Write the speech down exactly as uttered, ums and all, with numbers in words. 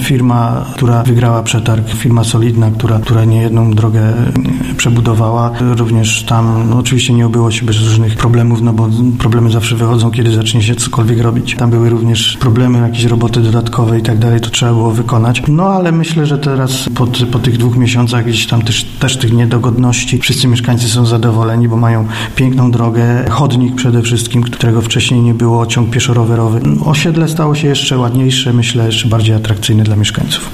firma, która wygrała przetarg, firma solidna, która, która niejedną drogę przebudowała. Również tam no, oczywiście nie obyło się bez różnych problemów, no bo problemy zawsze wychodzą, kiedy zacznie się cokolwiek robić. Tam były również problemy, jakieś roboty dodatkowe i tak dalej, to trzeba było wykonać. No ale myślę, że teraz po, po tych dwóch miesiącach gdzieś tam też, też tych niedogodności wszyscy mieszkańcy są zadowoleni, bo mają piękną drogę, chodnik przede wszystkim, którego wcześniej nie było, ciąg pieszo-rowerowy. Osiedle stało się jeszcze ładniejsze, myślę, jeszcze bardziej atrakcyjne dla mieszkańców.